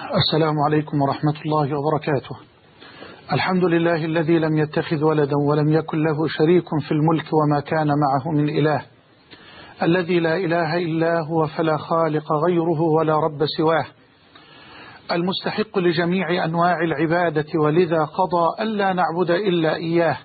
السلام عليكم ورحمة الله وبركاته. الحمد لله الذي لم يتخذ ولدا ولم يكن له شريك في الملك وما كان معه من إله، الذي لا إله إلا هو فلا خالق غيره ولا رب سواه، المستحق لجميع أنواع العبادة، ولذا قضى ألا نعبد إلا إياه،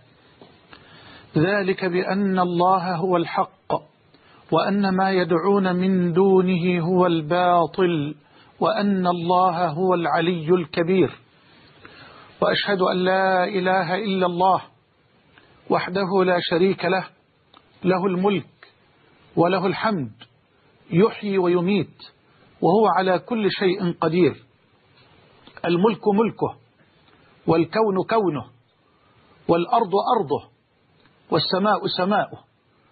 ذلك بأن الله هو الحق وأن ما يدعون من دونه هو الباطل وأن الله هو العلي الكبير. وأشهد أن لا إله إلا الله وحده لا شريك له، له الملك وله الحمد، يحيي ويميت وهو على كل شيء قدير. الملك ملكه، والكون كونه، والأرض أرضه، والسماء سماؤه،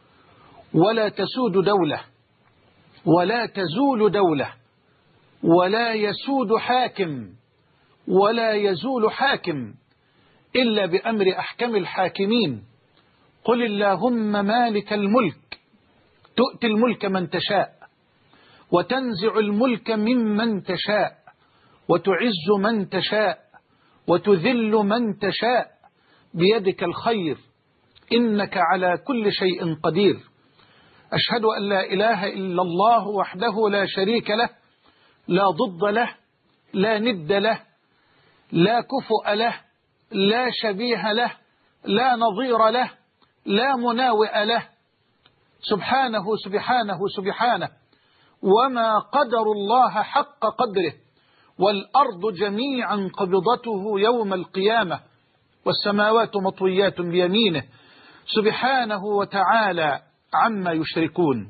ولا تسود دولة ولا تزول دولة ولا يسود حاكم ولا يزول حاكم إلا بأمر أحكم الحاكمين. قل اللهم مالك الملك تؤتي الملك من تشاء وتنزع الملك ممن تشاء وتعز من تشاء وتذل من تشاء، بيدك الخير إنك على كل شيء قدير. أشهد أن لا إله إلا الله وحده لا شريك له، لا ضد له، لا ند له، لا كفؤ له، لا شبيه له، لا نظير له، لا مناوئ له، سبحانه سبحانه سبحانه. وما قدر الله حق قدره، والأرض جميعا قبضته يوم القيامة، والسماوات مطويات بيمينه سبحانه وتعالى عما يشركون.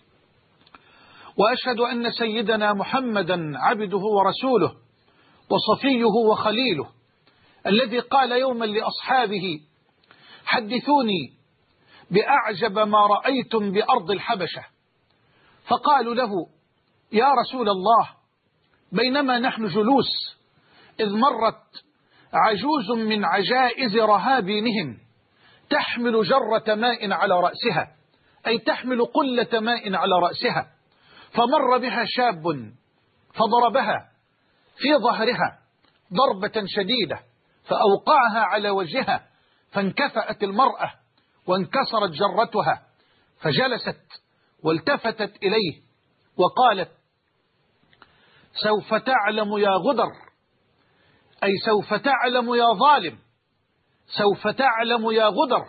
وأشهد أن سيدنا محمدا عبده ورسوله وصفيه وخليله، الذي قال يوما لأصحابه: حدثوني بأعجب ما رأيتم بأرض الحبشة. فقالوا له: يا رسول الله، بينما نحن جلوس إذ مرت عجوز من عجائز رهابينهم تحمل جرة ماء على رأسها، أي تحمل قلة ماء على رأسها، فمر بها شاب فضربها في ظهرها ضربة شديدة فأوقعها على وجهها، فانكفأت المرأة وانكسرت جرتها، فجلست والتفتت إليه وقالت: سوف تعلم يا غدر، أي سوف تعلم يا ظالم، سوف تعلم يا غدر،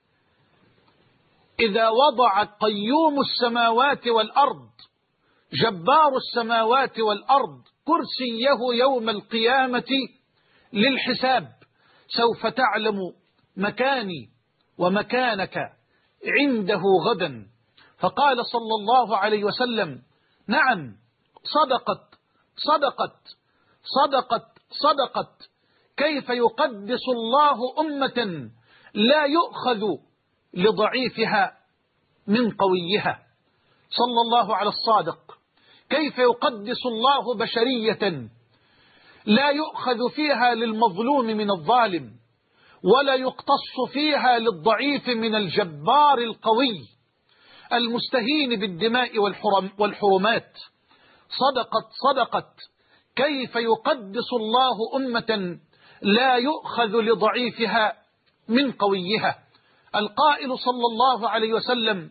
إذا وضع قيوم السماوات والأرض جبار السماوات والأرض كرسيه يوم القيامة للحساب، سوف تعلم مكاني ومكانك عنده غدا. فقال صلى الله عليه وسلم: نعم، صدقت صدقت صدقت صدقت. كيف يقدس الله أمة لا يؤخذ لضعيفها من قويها؟ صلى الله على الصادق. كيف يقدس الله بشرية لا يؤخذ فيها للمظلوم من الظالم، ولا يقتص فيها للضعيف من الجبار القوي المستهين بالدماء والحرمات؟ صدقت صدقت. كيف يقدس الله أمة لا يؤخذ لضعيفها من قويها؟ القائل صلى الله عليه وسلم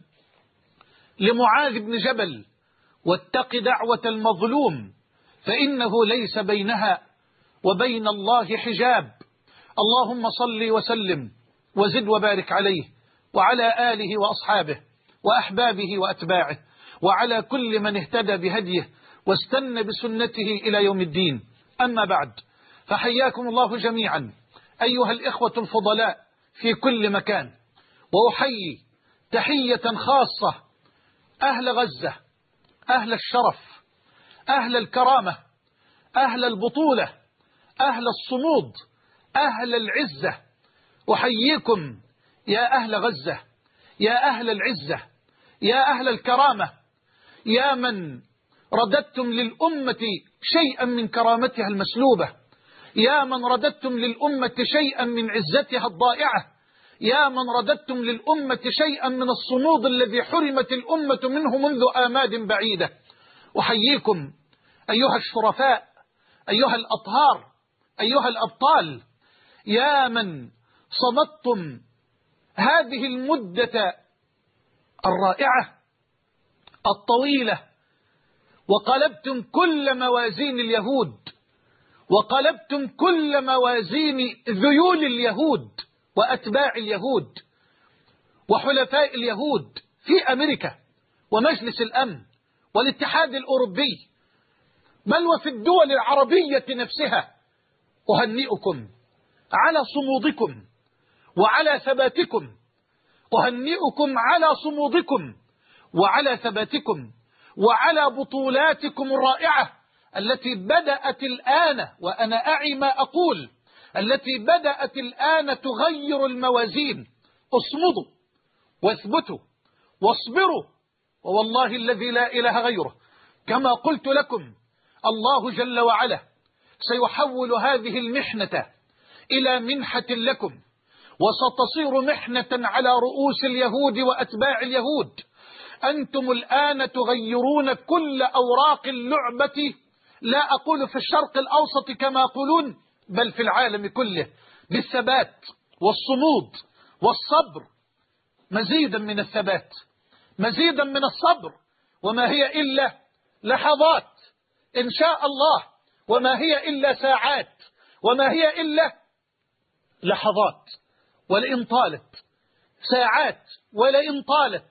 لمعاذ بن جبل: واتق دعوة المظلوم فإنه ليس بينها وبين الله حجاب. اللهم صل وسلم وزد وبارك عليه وعلى آله وأصحابه وأحبابه وأتباعه وعلى كل من اهتدى بهديه واستنى بسنته إلى يوم الدين. أما بعد، فحياكم الله جميعا أيها الإخوة الفضلاء في كل مكان، وأحيي تحية خاصة أهل غزة، أهل الشرف، أهل الكرامة، أهل البطولة، أهل الصمود، أهل العزة. أحييكم يا أهل غزة، يا أهل العزة، يا أهل الكرامة، يا من رددتم للأمة شيئا من كرامتها المسلوبة، يا من رددتم للأمة شيئا من عزتها الضائعة، يا من رددتم للأمة شيئا من الصمود الذي حرمت الأمة منه منذ آماد بعيدة. أحييكم أيها الشرفاء أيها الأطهار، أيها الأبطال، يا من صمدتم هذه المدة الرائعة الطويلة وقلبتم كل موازين اليهود، وقلبتم كل موازين ذيول اليهود وأتباع اليهود وحلفاء اليهود في أمريكا ومجلس الأمن والاتحاد الأوروبي، بل وفي الدول العربية نفسها. أهنئكم على صمودكم وعلى ثباتكم، أهنئكم على صمودكم وعلى ثباتكم وعلى بطولاتكم الرائعة التي بدأت الآن، وأنا أعي ما أقول، التي بدأت الآن تغير الموازين. اصمدوا واثبتوا واصبروا، ووالله الذي لا إله غيره كما قلت لكم الله جل وعلا سيحول هذه المحنة إلى منحة لكم، وستصير محنة على رؤوس اليهود وأتباع اليهود. أنتم الآن تغيرون كل أوراق اللعبة، لا أقول في الشرق الأوسط كما يقولون، بل في العالم كله، بالثبات والصمود والصبر. مزيدا من الثبات، مزيدا من الصبر، وما هي إلا لحظات إن شاء الله، وما هي إلا ساعات، وما هي إلا لحظات، ولئن طالت ساعات ولئن طالت،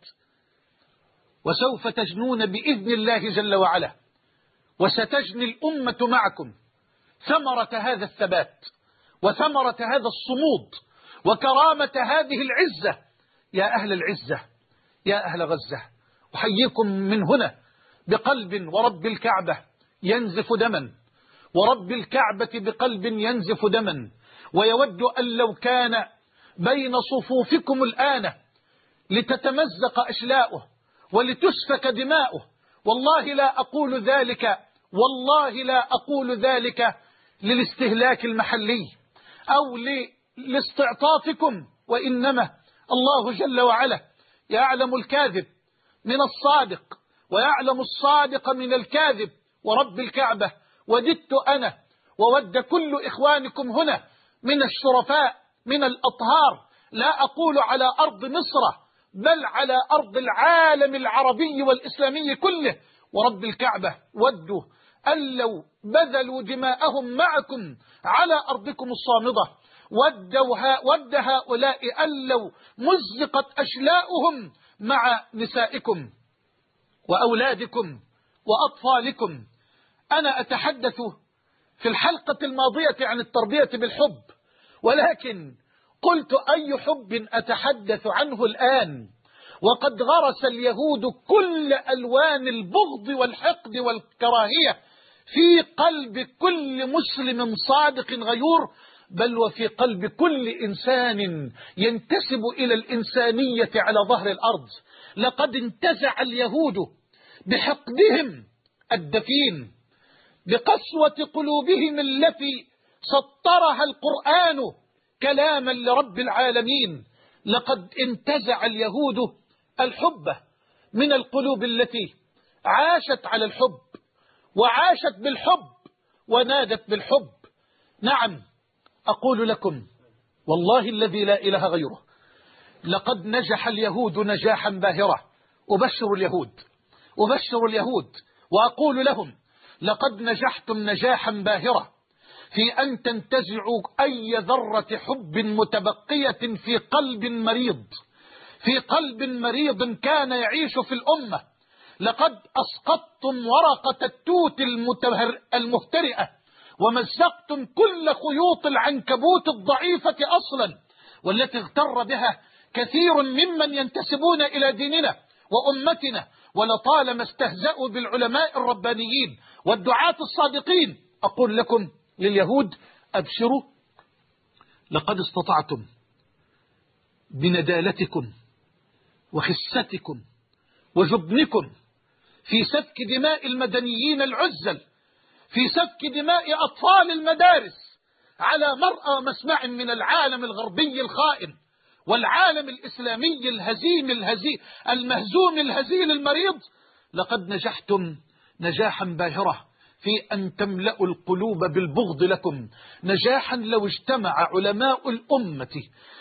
وسوف تجنون بإذن الله جل وعلا، وستجني الأمة معكم ثمرة هذا الثبات وثمرة هذا الصمود وكرامة هذه العزة. يا أهل العزة، يا أهل غزة، أحييكم من هنا بقلب ورب الكعبة ينزف دما، ورب الكعبة بقلب ينزف دما، ويود أن لو كان بين صفوفكم الآن لتتمزق أشلاؤه ولتسفك دماؤه. والله لا أقول ذلك، والله لا أقول ذلك للاستهلاك المحلي أو لاستعطافكم، وإنما الله جل وعلا يعلم الكاذب من الصادق ويعلم الصادق من الكاذب. ورب الكعبة وددت أنا وود كل إخوانكم هنا من الشرفاء من الأطهار، لا أقول على أرض مصر بل على أرض العالم العربي والإسلامي كله، ورب الكعبة ودوا أن لو بذلوا دماءهم معكم على أرضكم الصامدة، ود هؤلاء أن لو مزقت أشلاؤهم مع نسائكم وأولادكم وأطفالكم. أنا أتحدث في الحلقة الماضية عن التربية بالحب، ولكن قلت أي حب أتحدث عنه الآن وقد غرس اليهود كل ألوان البغض والحقد والكراهية في قلب كل مسلم صادق غيور، بل وفي قلب كل إنسان ينتسب إلى الإنسانية على ظهر الأرض. لقد انتزع اليهود بحقدهم الدفين، بقسوة قلوبهم التي سطرها القرآن كلاما لرب العالمين، لقد انتزع اليهود الحب من القلوب التي عاشت على الحب وعاشت بالحب ونادت بالحب. نعم، أقول لكم والله الذي لا إله غيره، لقد نجح اليهود نجاحا باهرا. أبشر اليهود، أبشر اليهود وأقول لهم لقد نجحتم نجاحا باهرا في أن تنتزعوا أي ذرة حب متبقية في قلب مريض، في قلب مريض كان يعيش في الأمة. لقد أسقطتم ورقة التوت المهترئة ومزقتم كل خيوط العنكبوت الضعيفة أصلا، والتي اغتر بها كثير ممن ينتسبون إلى ديننا وأمتنا، ولطالما استهزأوا بالعلماء الربانيين والدعاة الصادقين. أقول لكم لليهود أبشروا، لقد استطعتم بندالتكم وخستكم وجبنكم في سفك دماء المدنيين العزل، في سفك دماء أطفال المدارس على مرأى مسمع من العالم الغربي الخائن والعالم الإسلامي الهزيم المهزوم الهزيل المريض. لقد نجحتم نجاحا باهرا في أن تملأوا القلوب بالبغض لكم، نجاحا لو اجتمع علماء الأمة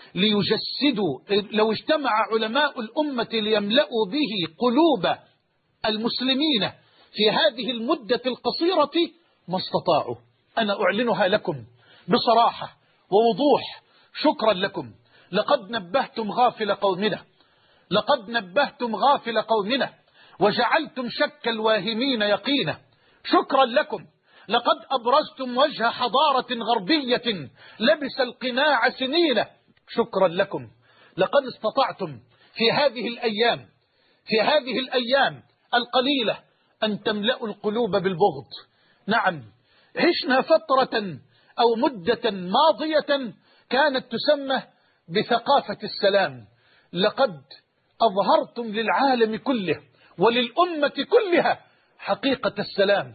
لو اجتمع علماء الأمة ليملأوا به قلوب المسلمين في هذه المدة القصيرة ما استطاعوا. أنا أعلنها لكم بصراحة ووضوح. شكرا لكم، لقد نبهتم غافل قومنا، لقد نبهتم غافل قومنا وجعلتم شك الواهمين يقينا. شكرا لكم، لقد أبرزتم وجه حضارة غربية لبس القناع سنين. شكرا لكم، لقد استطعتم في هذه الأيام القليلة أن تملأوا القلوب بالبغض. نعم، عشنا فترة أو مدة ماضية كانت تسمى بثقافة السلام. لقد أظهرتم للعالم كله وللأمة كلها حقيقة السلام.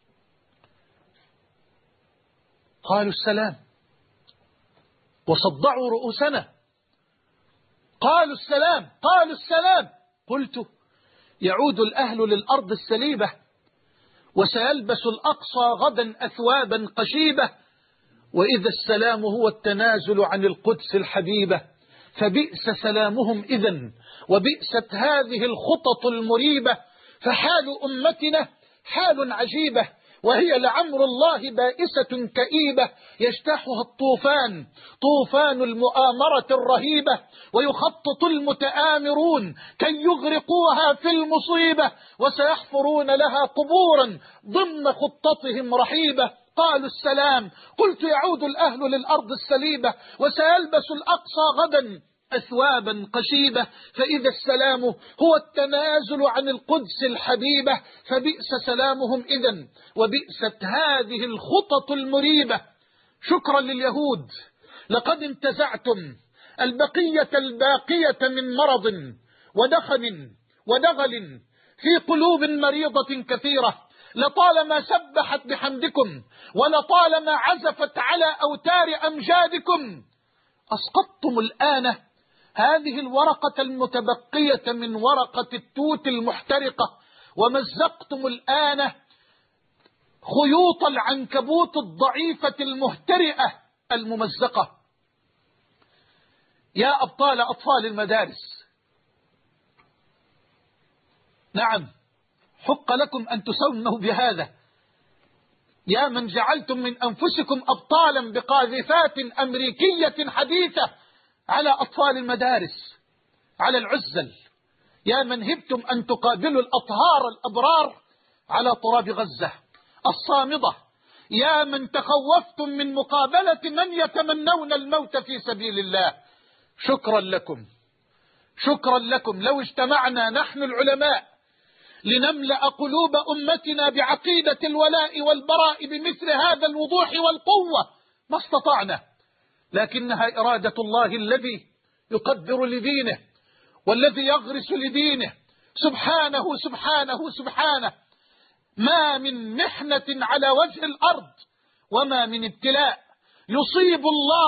قالوا السلام وصدعوا رؤوسنا، قالوا السلام. قلت يعود الأهل للأرض السليبة وسيلبس الأقصى غدا أثوابا قشيبة، وإذا السلام هو التنازل عن القدس الحبيبة، فبئس سلامهم إذن وبئست هذه الخطط المريبة. فحال أمتنا حال عجيبة، وهي لعمر الله بائسة كئيبة، يجتاحها الطوفان، طوفان المؤامرة الرهيبة، ويخطط المتآمرون كي يغرقوها في المصيبة، وسيحفرون لها قبورا ضمن خطتهم رحيبة. قالوا السلام، قلت يعود الأهل للأرض السليبة وسيلبس الأقصى غدا أثوابا قشيبة، فإذا السلام هو التنازل عن القدس الحبيبة، فبئس سلامهم إذن وبئست هذه الخطط المريبة. شكرا لليهود، لقد انتزعتم البقية الباقية من مرض ودخن ودغل في قلوب مريضة كثيرة، لطالما سبحت بحمدكم ولطالما عزفت على أوتار أمجادكم. أسقطتم الآن هذه الورقة المتبقية من ورقة التوت المحترقة، ومزقتم الآن خيوط العنكبوت الضعيفة المهترئة الممزقة. يا أبطال أطفال المدارس، نعم حق لكم أن تسموا بهذا. يا من جعلتم من أنفسكم أبطالا بقاذفات أمريكية حديثة على أطفال المدارس، على العزل. يا من هبتم أن تقابلوا الأطهار الأبرار على تراب غزة الصامدة. يا من تخوفتم من مقابلة من يتمنون الموت في سبيل الله. شكرا لكم، شكرا لكم. لو اجتمعنا نحن العلماء لنملأ قلوب أمتنا بعقيدة الولاء والبراء بمثل هذا الوضوح والقوة ما استطعنا، لكنها إرادة الله الذي يقدر لدينه والذي يغرس لدينه. سبحانه سبحانه سبحانه. ما من محنة على وجه الأرض وما من ابتلاء يصيب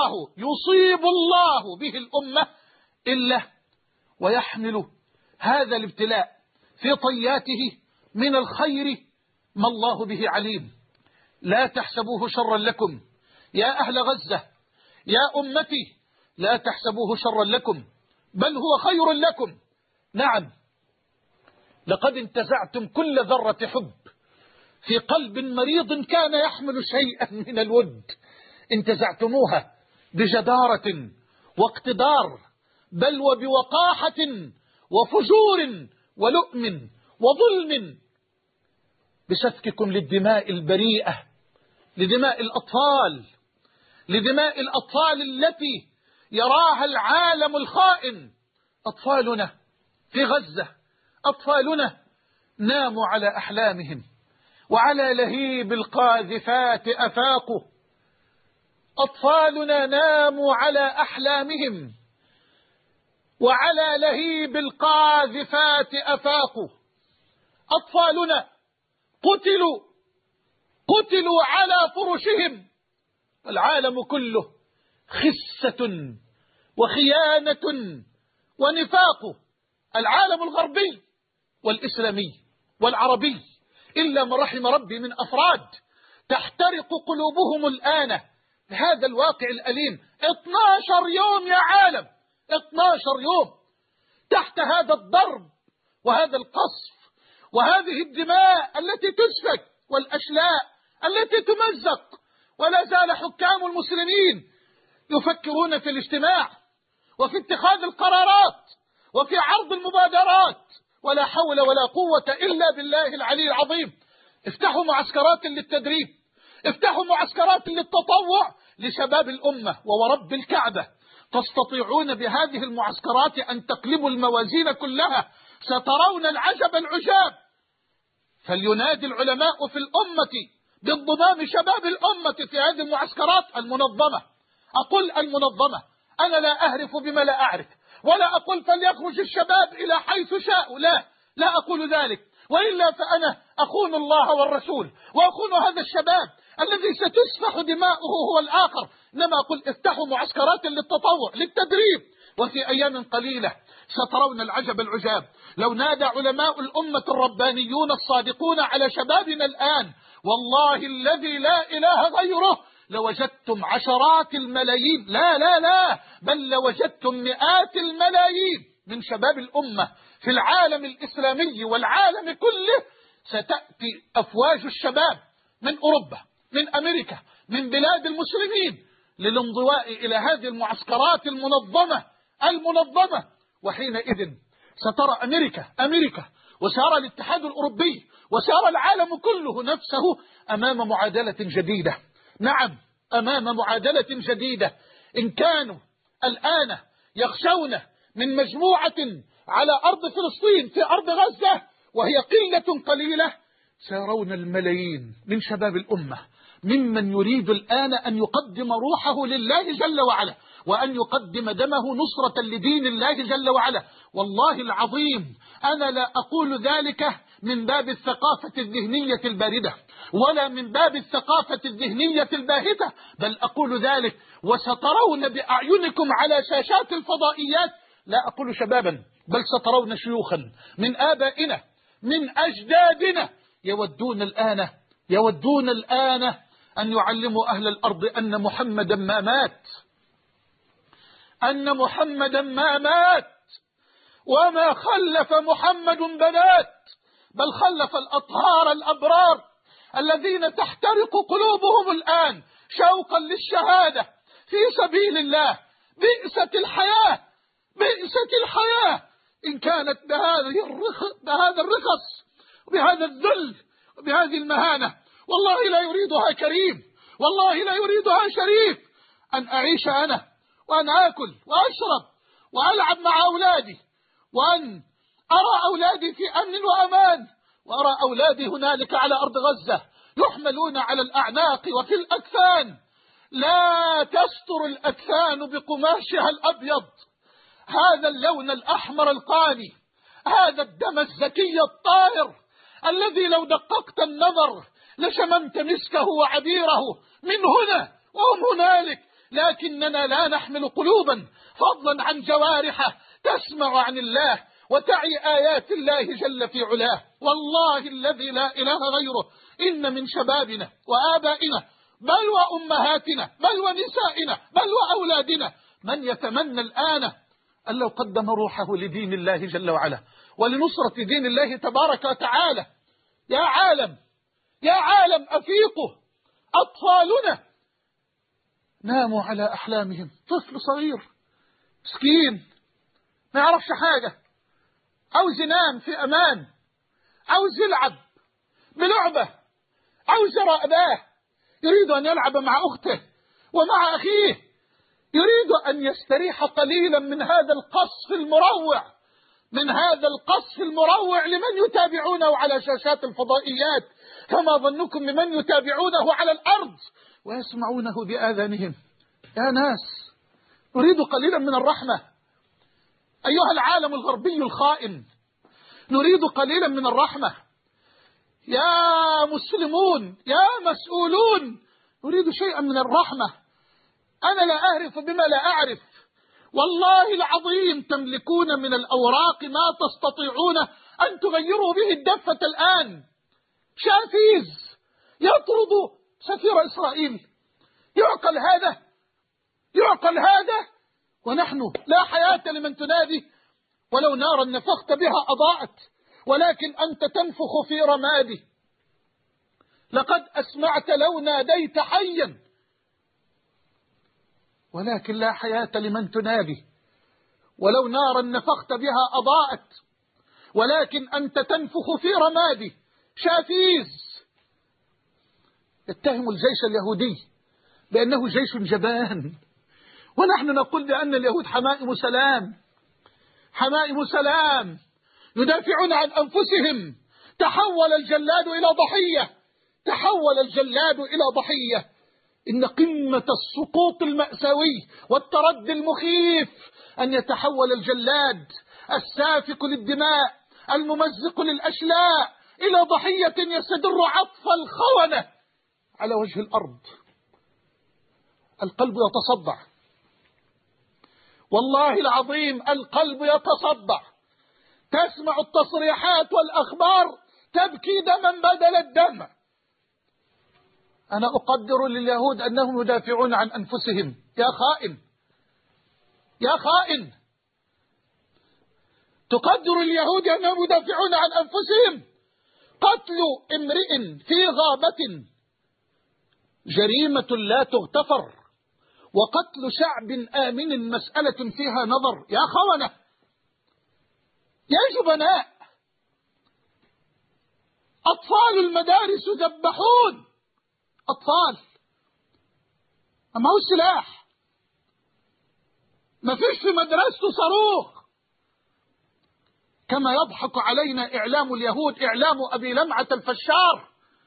الله به الأمة إلا ويحمل هذا الابتلاء في طياته من الخير ما الله به عليم. لا تحسبوه شرا لكم يا أهل غزة، يا أمتي، لا تحسبوه شرا لكم بل هو خير لكم. نعم، لقد انتزعتم كل ذرة حب في قلب مريض كان يحمل شيئا من الود، انتزعتموها بجدارة واقتدار، بل وبوقاحة وفجور ولؤم وظلم، بسفككم للدماء البريئة، لدماء الأطفال التي يراها العالم الخائن. أطفالنا في غزة، أطفالنا ناموا على أحلامهم وعلى لهيب القاذفات أفاقوا. أطفالنا ناموا على أحلامهم وعلى لهيب القاذفات أفاقوا. أطفالنا قتلوا على فرشهم. العالم كله خسة وخيانة ونفاق. العالم الغربي والإسلامي والعربي إلا من رحم ربي من أفراد تحترق قلوبهم الآن بهذا الواقع الأليم. 12 يوم يا عالم، 12 يوم تحت هذا الضرب وهذا القصف وهذه الدماء التي تسفك والأشلاء التي تمزق. ولا زال حكام المسلمين يفكرون في الاجتماع وفي اتخاذ القرارات وفي عرض المبادرات. ولا حول ولا قوة إلا بالله العلي العظيم. افتحوا معسكرات للتدريب، افتحوا معسكرات للتطوع لشباب الأمة، وورب الكعبة تستطيعون بهذه المعسكرات أن تقلبوا الموازين كلها. سترون العجب العجاب. فلينادي العلماء في الأمة بانضمام شباب الأمة في هذه المعسكرات المنظمة. أقول المنظمة، أنا لا أهرف بما لا أعرف، ولا أقول فليخرج الشباب إلى حيث شاءوا، لا أقول ذلك، وإلا فأنا أخون الله والرسول وأخون هذا الشباب الذي ستسفح دماؤه هو الآخر. إنما أقول افتحوا معسكرات للتطوع للتدريب، وفي أيام قليلة سترون العجب العجاب. لو نادى علماء الأمة الربانيون الصادقون على شبابنا الآن، والله الذي لا إله غيره، لوجدتم عشرات الملايين، لا بل لوجدتم مئات الملايين من شباب الأمة في العالم الإسلامي والعالم كله. ستأتي أفواج الشباب من أوروبا، من أمريكا، من بلاد المسلمين للانضواء إلى هذه المعسكرات المنظمة. وحينئذ سترى أمريكا وسيرى الاتحاد الأوروبي وسيرى العالم كله نفسه أمام معادلة جديدة. نعم، أمام معادلة جديدة. إن كانوا الآن يخشون من مجموعة على أرض فلسطين في أرض غزة وهي قلة قليلة، سيرون الملايين من شباب الأمة ممن يريد الآن أن يقدم روحه لله جل وعلا، وأن يقدم دمه نصرة لدين الله جل وعلا. والله العظيم أنا لا أقول ذلك من باب الثقافة الذهنية الباردة ولا من باب الثقافة الذهنية الباهتة، بل أقول ذلك وسترون بأعينكم على شاشات الفضائيات، لا أقول شبابا، بل سترون شيوخا من آبائنا من أجدادنا يودون الآن أن يعلموا أهل الأرض أن محمدا ما مات وما خلف محمد بنات، بل خلف الأطهار الأبرار الذين تحترق قلوبهم الآن شوقا للشهادة في سبيل الله. بئست الحياة إن كانت بهذا الرخص وبهذا الذل وبهذه المهانة. والله لا يريدها كريم، والله لا يريدها شريف، أن أعيش أنا وأن آكل وأشرب وألعب مع أولادي، وأن أرى أولادي في أمن وأمان، وأرى أولادي هنالك على أرض غزة يحملون على الأعناق وفي الأكفان، لا تستر الأكفان بقماشها الأبيض، هذا اللون الأحمر القاني، هذا الدم الزكي الطاهر الذي لو دققت النظر لشممت مسكه وعبيره من هنا وهم هنالك. لكننا لا نحمل قلوبا فضلا عن جوارح تسمع عن الله وتعي آيات الله جل في علاه. والله الذي لا إله غيره إن من شبابنا وآبائنا بل وأمهاتنا بل ونسائنا بل وأولادنا من يتمنى الآن أن لو قدم روحه لدين الله جل وعلا ولنصرة دين الله تبارك وتعالى. يا عالم أفيقوا، أطفالنا ناموا على أحلامهم. طفل صغير مسكين ما يعرفش حاجة، عاوز ينام في أمان، عاوز يلعب بلعبة، عاوز يرى أباه، يريد أن يلعب مع أخته ومع أخيه، يريد أن يستريح قليلا من هذا القصف المروع لمن يتابعونه على شاشات الفضائيات. فما ظنكم بمن يتابعونه على الأرض ويسمعونه بآذانهم؟ يا ناس، نريد قليلا من الرحمة أيها العالم الغربي الخائن، نريد قليلا من الرحمة. يا مسلمون يا مسؤولون، نريد شيئا من الرحمة. أنا لا أعرف بما لا أعرف، والله العظيم تملكون من الأوراق ما تستطيعون أن تغيروا به الدفة الآن. شافيز يطرد سفير إسرائيل. يعقل هذا؟ يعقل هذا؟ ونحن لا حياة لمن تنادي، ولو نارا نفخت بها أضاءت، ولكن أنت تنفخ في رمادي. لقد أسمعت لو ناديت حيا، ولكن لا حياة لمن تنادي. ولو نارا نفخت بها أضاءت، ولكن أنت تنفخ في رمادي. شافيز يتهم الجيش اليهودي بأنه جيش جبان، ونحن نقول بأن اليهود حمائم سلام، حمائم سلام يدافعون عن أنفسهم. تحول الجلاد إلى ضحية، تحول الجلاد إلى ضحية. إن قمة السقوط المأساوي والتردي المخيف أن يتحول الجلاد السافك للدماء الممزق للأشلاء إلى ضحية يستدر عطف الخونة على وجه الأرض. القلب يتصدع، والله العظيم القلب يتصدع. تسمع التصريحات والأخبار تبكي دما بدل الدم. أنا أقدر لليهود أنهم يدافعون عن أنفسهم. يا خائن، يا خائن، تقدر اليهود أنهم يدافعون عن أنفسهم. قتل امرئ في غابة جريمة لا تغتفر، وقتل شعب آمن مسألة فيها نظر. يا خونة، يا جبناء، أطفال المدارس يذبحون. أطفال ما هو سلاح، ما فيش في مدرسته صاروخ. كما يضحك علينا إعلام اليهود، إعلام أبي لمعة الفشار.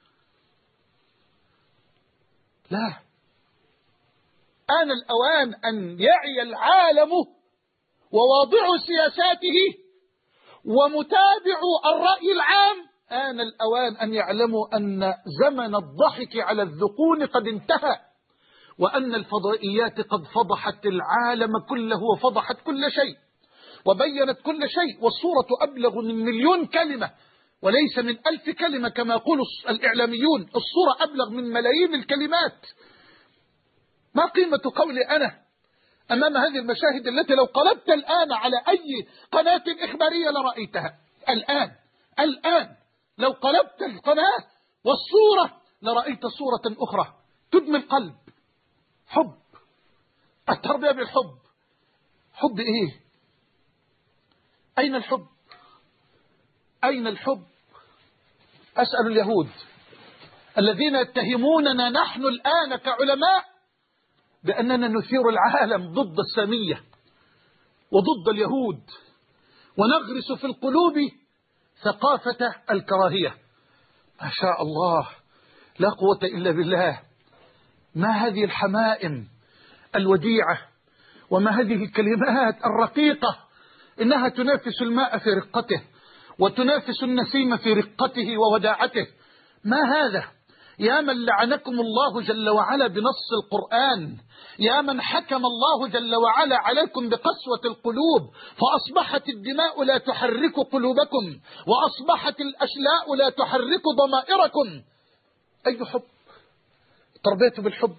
لا، آن الأوان أن يعي العالم وواضع سياساته ومتابع الرأي العام، آن الأوان أن يعلموا أن زمن الضحك على الذقون قد انتهى، وأن الفضائيات قد فضحت العالم كله وفضحت كل شيء وبينت كل شيء. والصورة أبلغ من 1,000,000 كلمة وليس من 1000 كلمة كما يقول الإعلاميون. الصورة أبلغ من ملايين الكلمات. ما قيمة قولي أنا أمام هذه المشاهد التي لو قلبت الآن على أي قناة إخبارية لرأيتها؟ الآن لو قلبت القناة والصورة لرأيت صورة أخرى تدمي القلب. حب، التربية بالحب. حب إيه؟ أين الحب؟ أين الحب؟ أسأل اليهود الذين يتهموننا نحن الآن كعلماء بأننا نثير العالم ضد السامية وضد اليهود ونغرس في القلوب ثقافة الكراهية. ما شاء الله، لا قوة إلا بالله. ما هذه الحمائم الوديعة، وما هذه الكلمات الرقيقة، إنها تنافس الماء في رقته وتنافس النسيم في رقته ووداعته. ما هذا؟ يا من لعنكم الله جل وعلا بنص القرآن، يا من حكم الله جل وعلا عليكم بقسوة القلوب، فأصبحت الدماء لا تحرك قلوبكم، وأصبحت الأشلاء لا تحرك ضمائركم. أي حب؟ تربيت بالحب.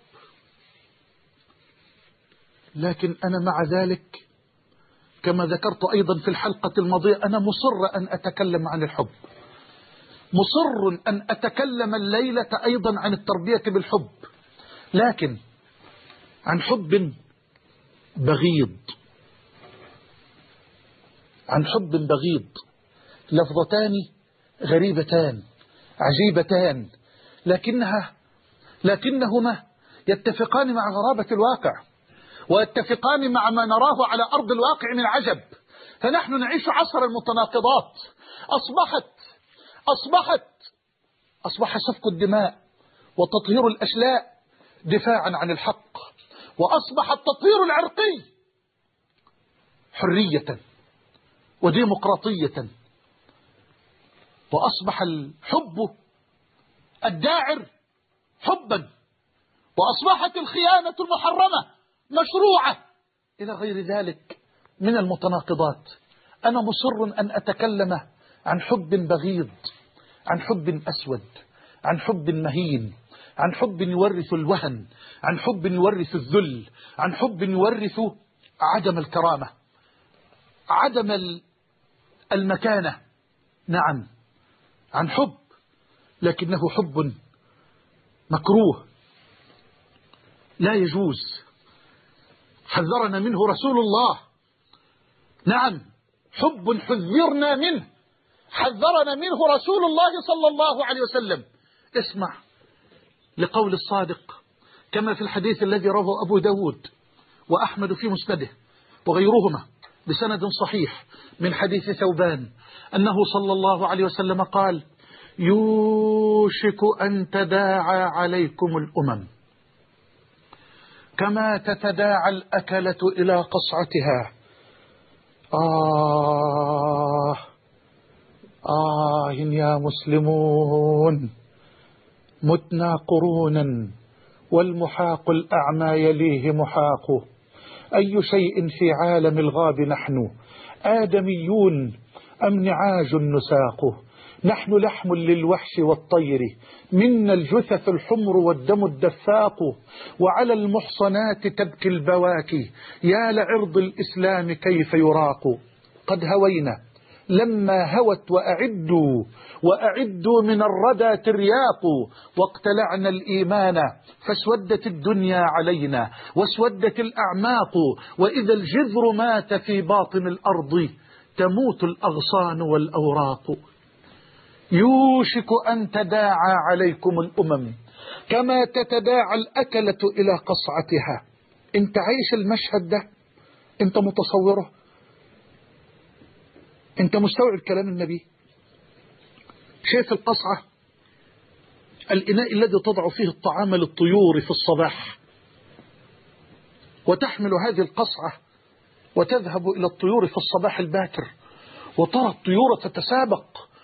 لكن أنا مع ذلك كما ذكرت أيضا في الحلقة الماضية أنا مصر أن أتكلم عن الحب، مصر أن أتكلم الليلة أيضا عن التربية بالحب، لكن عن حب بغيض. عن حب بغيض. لفظتان غريبتان عجيبتان، لكنهما يتفقان مع غرابة الواقع، ويتفقان مع ما نراه على أرض الواقع من عجب. فنحن نعيش عصر المتناقضات. أصبح سفك الدماء وتطهير الأشلاء دفاعا عن الحق، وأصبح التطهير العرقي حرية وديمقراطية، وأصبح الحب الداعر حبا، وأصبحت الخيانة المحرمة مشروعة، إلى غير ذلك من المتناقضات. أنا مصر أن أتكلم عن حب بغيض، عن حب أسود، عن حب مهين، عن حب يورث الوهن، عن حب يورث الذل، عن حب يورث عدم الكرامة، عدم المكانة. نعم، عن حب، لكنه حب مكروه لا يجوز، حذرنا منه رسول الله. نعم، حب حذرنا منه، حذرنا منه رسول الله صلى الله عليه وسلم. اسمع لقول الصادق كما في الحديث الذي رواه أبو داود وأحمد في مسنده وغيرهما بسند صحيح من حديث ثوبان أنه صلى الله عليه وسلم قال: يوشك أن تداعى عليكم الأمم كما تتداعى الأكلة إلى قصعتها. يا مسلمون، متنا قرونا والمحاق الأعمى يليه محاقه. أي شيء في عالم الغاب نحن، آدميون أم نعاج نساقه؟ نحن لحم للوحش والطير، منا الجثث الحمر والدم الدفاق، وعلى المحصنات تبكي البواكي، يا لعرض الإسلام كيف يراق. قد هوينا لما هوت وأعدوا من الردى ترياق، واقتلعنا الإيمان فاسودت الدنيا علينا واسودت الأعماق، وإذا الجذر مات في باطن الأرض تموت الأغصان والأوراق. يوشك أن تداعى عليكم الأمم كما تتداعى الأكلة إلى قصعتها. انت عايش المشهد ده؟ انت متصوره؟ انت مستوعب كلام النبي؟ شايف القصعة، الإناء الذي تضع فيه الطعام للطيور في الصباح، وتحمل هذه القصعة وتذهب إلى الطيور في الصباح الباكر، وترى الطيور تتسابق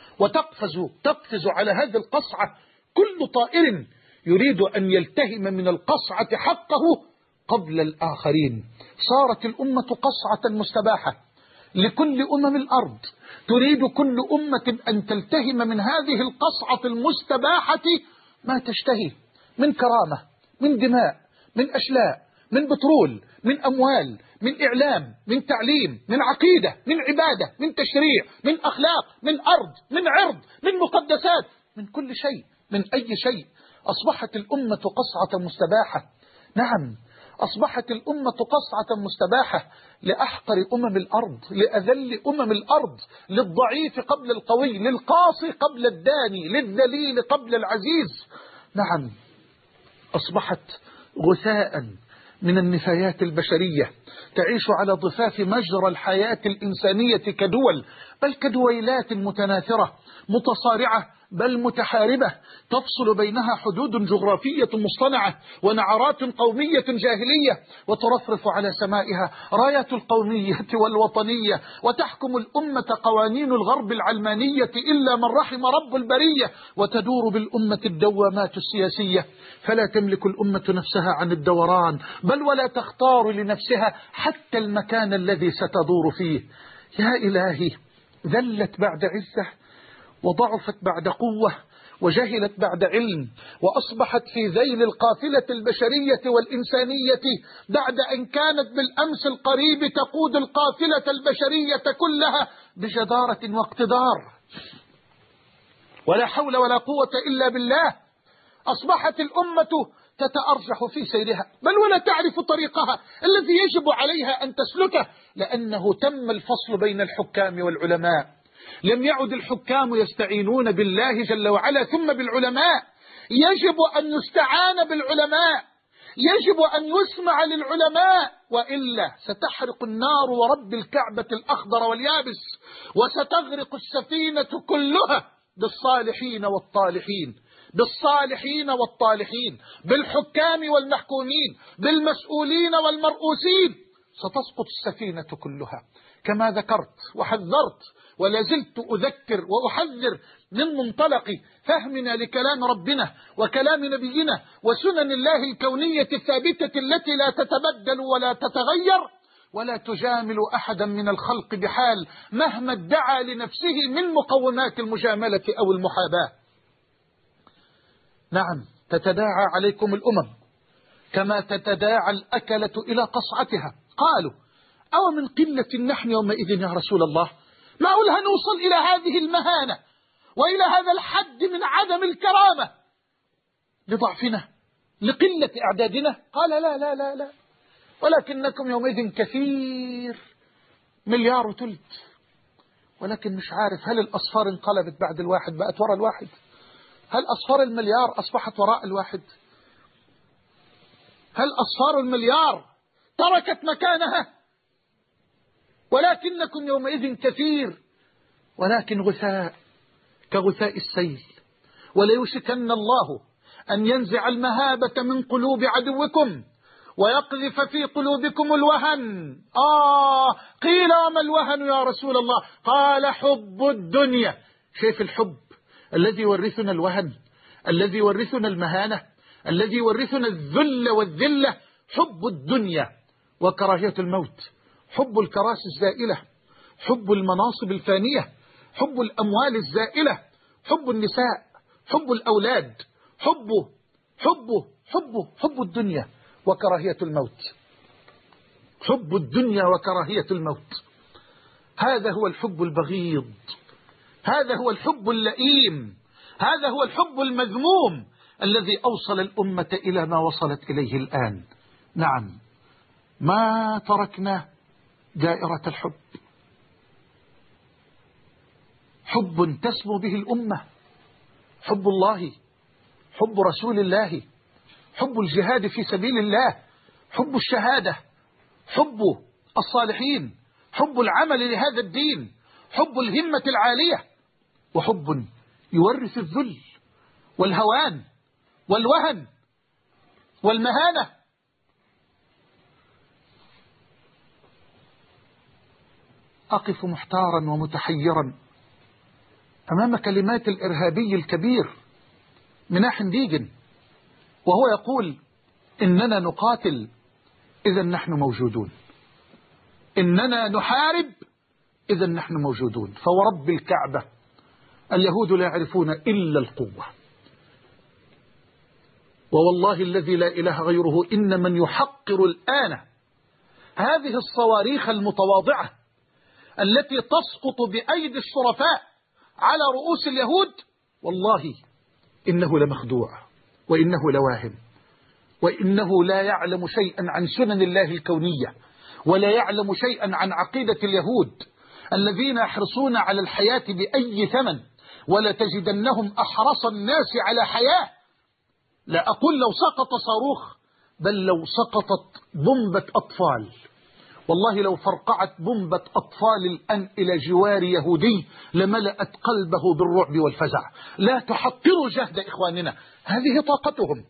وتقفز على هذه القصعة، كل طائر يريد أن يلتهم من القصعة حقه قبل الآخرين. صارت الأمة قصعة مستباحة لكل أمم الأرض، تريد كل أمة أن تلتهم من هذه القصعة المستباحة ما تشتهي من كرامة، من دماء، من أشلاء، من بترول، من أموال، من إعلام، من تعليم، من عقيدة، من عبادة، من تشريع، من أخلاق، من أرض، من عرض، من مقدسات، من كل شيء، من أي شيء. أصبحت الأمة قصعة مستباحة. نعم، أصبحت الأمة قصعة مستباحة لأحقر أمم الأرض، لأذل أمم الأرض، للضعيف قبل القوي، للقاصي قبل الداني، للذليل قبل العزيز. نعم، أصبحت غثاء من النفايات البشرية تعيش على ضفاف مجرى الحياة الإنسانية كدول، بل كدويلات متناثرة متصارعة بل متحاربة، تفصل بينها حدود جغرافية مصطنعة ونعرات قومية جاهلية، وترفرف على سمائها رايات القومية والوطنية، وتحكم الأمة قوانين الغرب العلمانية إلا من رحم رب البرية، وتدور بالأمة الدوامات السياسية، فلا تملك الأمة نفسها عن الدوران، بل ولا تختار لنفسها حتى المكان الذي ستدور فيه. يا إلهي، ذلت بعد عزة، وضعفت بعد قوة، وجهلت بعد علم، وأصبحت في ذيل القافلة البشرية والإنسانية بعد أن كانت بالأمس القريب تقود القافلة البشرية كلها بجدارة واقتدار، ولا حول ولا قوة إلا بالله. أصبحت الأمة تتأرجح في سيرها، بل ولا تعرف طريقها الذي يجب عليها أن تسلكه، لأنه تم الفصل بين الحكام والعلماء. لم يعد الحكام يستعينون بالله جل وعلا ثم بالعلماء، يجب أن يستعان بالعلماء، يجب أن يسمع للعلماء، وإلا ستحرق النار ورب الكعبة الأخضر واليابس، وستغرق السفينة كلها بالصالحين والطالحين، بالصالحين والطالحين، بالحكام والمحكومين، بالمسؤولين والمرؤوسين، ستسقط السفينة كلها. كما ذكرت وحذرت ولا زلت أذكر وأحذر من منطلق فهمنا لكلام ربنا وكلام نبينا وسنن الله الكونية الثابتة التي لا تتبدل ولا تتغير، ولا تجامل أحدا من الخلق بحال مهما ادعى لنفسه من مقومات المجاملة أو المحاباة. نعم، تتداعى عليكم الأمم كما تتداعى الأكلة إلى قصعتها. قالوا: أو من قلة نحن يومئذ يا رسول الله؟ معقول هنوصل إلى هذه المهانة وإلى هذا الحد من عدم الكرامة لضعفنا لقلة إعدادنا؟ قال: لا لا لا لا، ولكنكم يومئذ كثير، مليار وثلث. ولكن مش عارف، هل الأصفار انقلبت بعد الواحد بقت وراء الواحد؟ هل أصفار المليار أصبحت وراء الواحد؟ هل أصفار المليار تركت مكانها؟ ولكنكم يومئذ كثير، ولكن غثاء كغثاء السيل. وليوشكن الله أن ينزع المهابة من قلوب عدوكم ويقذف في قلوبكم الوهن. قيل: وما الوهن يا رسول الله؟ قال: حب الدنيا. شايف الحب الذي يورثنا الوهن، الذي يورثنا المهانة، الذي يورثنا الذل والذلة؟ حب الدنيا وكراهية الموت، حب الكراسي الزائلة، حب المناصب الفانية، حب الأموال الزائلة، حب النساء، حب الأولاد، حب الدنيا وكراهية الموت. حب الدنيا وكراهية الموت، هذا هو الحب البغيض، هذا هو الحب اللئيم، هذا هو الحب المذموم الذي أوصل الأمة إلى ما وصلت إليه الآن. نعم، ما تركنا دائرة الحب، حب تسمو به الأمة، حب الله، حب رسول الله، حب الجهاد في سبيل الله، حب الشهادة، حب الصالحين، حب العمل لهذا الدين، حب الهمة العالية، وحب يورث الذل والهوان والوهن والمهانة. أقف محتارا ومتحيرا أمام كلمات الإرهابي الكبير مناح ديجن، وهو يقول: إننا نقاتل إذا نحن موجودون، إننا نحارب إذا نحن موجودون. فورب الكعبة اليهود لا يعرفون إلا القوة، ووالله الذي لا إله غيره إن من يحقر الآن هذه الصواريخ المتواضعة التي تسقط بأيدي الشرفاء على رؤوس اليهود، والله إنه لمخدوع، وإنه لواهم، وإنه لا يعلم شيئا عن سنن الله الكونية، ولا يعلم شيئا عن عقيدة اليهود الذين يحرصون على الحياة بأي ثمن، ولا تجدنهم أحرص الناس على حياة. لا أقول لو سقط صاروخ، بل لو سقطت بومبة أطفال، والله لو فرقعت بومبة أطفال الآن إلى جوار يهودي لملأت قلبه بالرعب والفزع. لا تحقروا جهد إخواننا، هذه طاقتهم،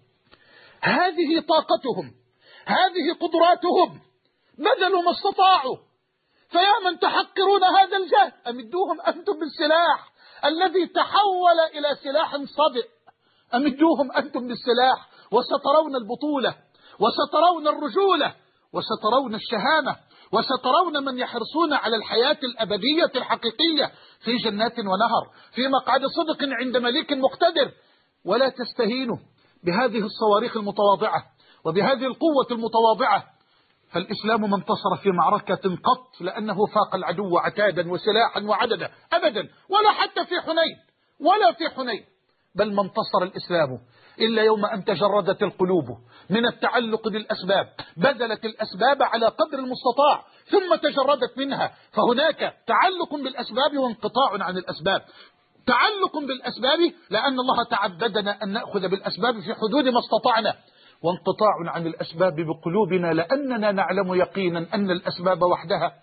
هذه طاقتهم، هذه قدراتهم، بذلوا ما استطاعوا. فيا من تحقرون هذا الجهد، أمدوهم أنتم بالسلاح الذي تحول إلى سلاح صدئ، أمدوهم أنتم بالسلاح، وسترون البطولة، وسترون الرجولة، وسترون الشهامة، وسترون من يحرصون على الحياة الأبدية الحقيقية في جنات ونهر، في مقعد صدق عند مليك مقتدر. ولا تستهينوا بهذه الصواريخ المتواضعة وبهذه القوة المتواضعة. فالإسلام ما انتصر في معركة قط لأنه فاق العدو عتادا وسلاحا وعددا أبدا، ولا حتى في حنين، ولا في حنين. بل ما انتصر الإسلام إلا يوم أن تجردت القلوب من التعلق بالأسباب، بذلت الأسباب على قدر المستطاع ثم تجردت منها. فهناك تعلق بالأسباب وانقطاع عن الأسباب. تعلق بالأسباب لأن الله تعبدنا أن نأخذ بالأسباب في حدود ما استطعنا، وانقطاع عن الأسباب بقلوبنا لأننا نعلم يقينا أن الأسباب وحدها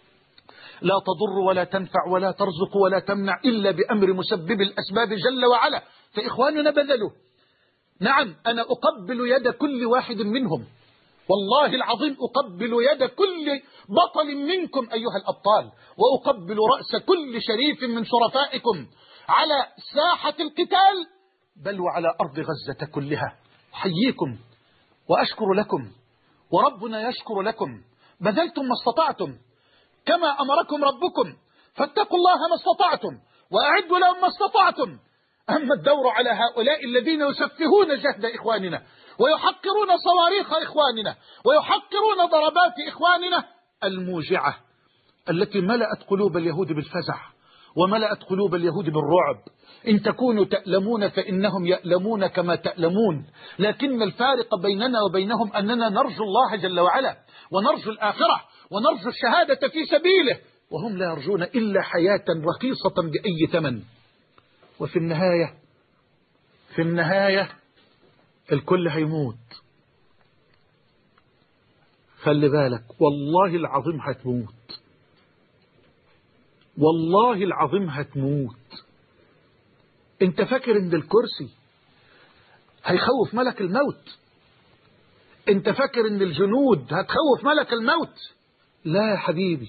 لا تضر ولا تنفع ولا ترزق ولا تمنع إلا بأمر مسبب الأسباب جل وعلا. فإخواننا بذلوا. نعم، أنا أقبل يد كل واحد منهم، والله العظيم أقبل يد كل بطل منكم أيها الأبطال، وأقبل رأس كل شريف من شرفائكم على ساحة القتال، بل وعلى أرض غزة كلها. أحييكم وأشكر لكم، وربنا يشكر لكم بذلتم ما استطعتم كما أمركم ربكم، فاتقوا الله ما استطعتم وأعدوا لهم ما استطعتم. أما الدور على هؤلاء الذين يسفهون جهد إخواننا ويحقرون صواريخ إخواننا ويحقرون ضربات إخواننا الموجعة التي ملأت قلوب اليهود بالفزع وملأت قلوب اليهود بالرعب. إن تكونوا تألمون فإنهم يألمون كما تألمون، لكن الفارق بيننا وبينهم أننا نرجو الله جل وعلا ونرجو الآخرة ونرجو الشهادة في سبيله، وهم لا يرجون إلا حياة رخيصة بأي ثمن. وفي النهاية الكل هيموت. خلي بالك، والله العظيم هتموت، والله العظيم هتموت. انت فاكر ان الكرسي هيخوف ملك الموت؟ انت فاكر ان الجنود هتخوف ملك الموت؟ لا يا حبيبي.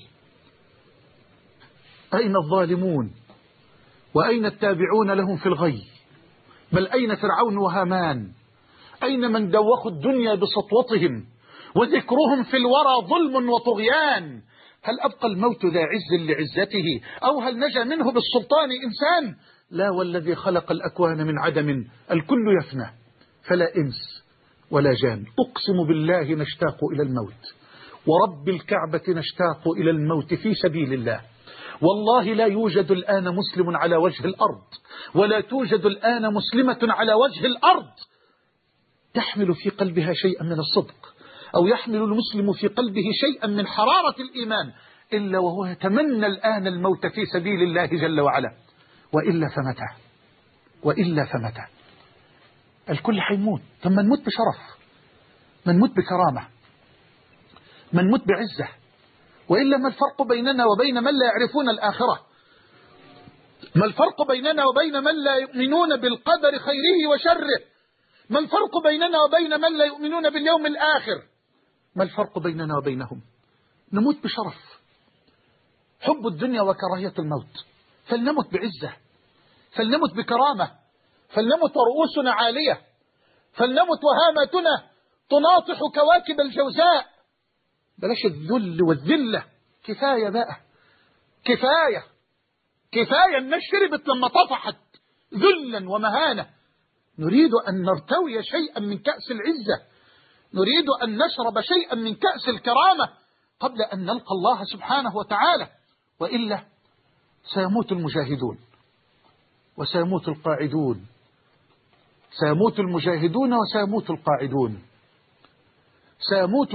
أين الظالمون وأين التابعون لهم في الغي؟ بل أين فرعون وهامان؟ أين من دوخوا الدنيا بسطوتهم وذكرهم في الورى ظلم وطغيان؟ هل أبقى الموت ذا عز لعزته أو هل نجا منه بالسلطان إنسان؟ لا، والذي خلق الأكوان من عدم الكل يفنى فلا إنس ولا جان. أقسم بالله نشتاق إلى الموت، ورب الكعبة نشتاق إلى الموت في سبيل الله. والله لا يوجد الآن مسلم على وجه الأرض ولا توجد الآن مسلمة على وجه الأرض تحمل في قلبها شيئا من الصدق أو يحمل المسلم في قلبه شيئا من حرارة الإيمان إلا وهو يتمنى الآن الموت في سبيل الله جل وعلا. وإلا فمتى؟ وإلا فمتى؟ الكل حيموت. ثم نموت بشرف، من نموت بكرامة، من نموت بعزة. وإلا ما الفرق بيننا وبين من لا يعرفون الآخرة؟ ما الفرق بيننا وبين من لا يؤمنون بالقدر خيره وشره؟ ما الفرق بيننا وبين من لا يؤمنون باليوم الآخر؟ ما الفرق بيننا وبينهم؟ نموت بشرف. حب الدنيا وكراهية الموت. فلنمت بعزة، فلنمت بكرامة، فلنمت ورؤوسنا عالية، فلنمت وهامتنا تناطح كواكب الجوزاء. بلاش الذل والذلة. كفاية بقى، كفاية كفاية. الناس شربت لما طفحت ذلا ومهانة. نريد أن نرتوي شيئا من كأس العزة، نريد أن نشرب شيئا من كأس الكرامة قبل أن نلقى الله سبحانه وتعالى. وإلا سيموت المجاهدون وسيموت القاعدون، سيموت المجاهدون وسيموت القاعدون، سيموت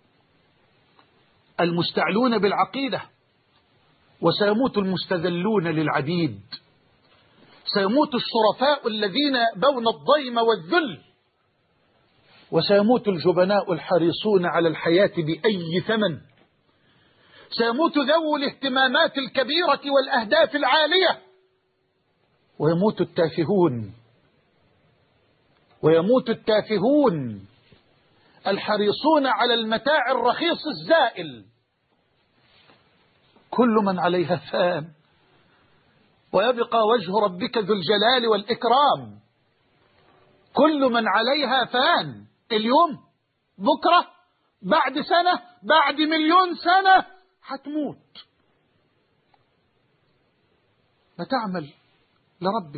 المستعلون بالعقيدة وسيموت المستذلون للعبيد، سيموت الشرفاء الذين بون الضيم والذل، وسيموت الجبناء الحريصون على الحياة بأي ثمن، سيموت ذو الاهتمامات الكبيرة والأهداف العالية، ويموت التافهون، ويموت التافهون الحريصون على المتاع الرخيص الزائل. كل من عليها فان ويبقى وجه ربك ذو الجلال والإكرام. كل من عليها فان. اليوم، بكرة، بعد سنة، بعد مليون سنة هتموت. ما تعمل لربك،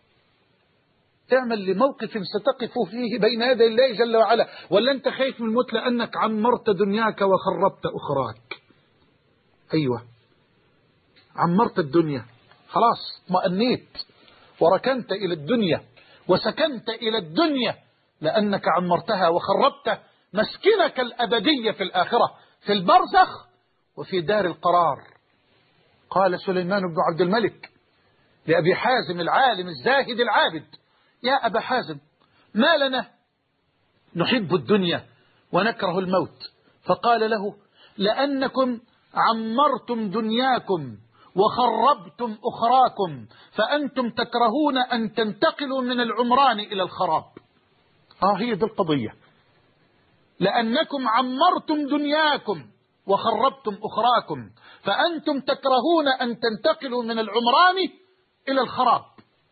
اعمل لموقف ستقف فيه بين يدي الله جل وعلا. ولا انت خايف من الموت لأنك عمرت دنياك وخربت أخراك؟ أيوة، عمرت الدنيا، خلاص اطمأنيت وركنت إلى الدنيا وسكنت إلى الدنيا لأنك عمرتها وخربت مسكنك الأبدية في الآخرة، في البرزخ وفي دار القرار. قال سليمان بن عبد الملك لأبي حازم العالم الزاهد العابد: يا أبا حازم، ما لنا نحب الدنيا ونكره الموت؟ فقال له: لأنكم عمرتم دنياكم وخربتم أخراكم، فأنتم تكرهون أن تنتقلوا من العمران إلى الخراب. هي دي القضية. لأنكم عمرتم دنياكم وخربتم أخراكم، فأنتم تكرهون أن تنتقلوا من العمران إلى الخراب.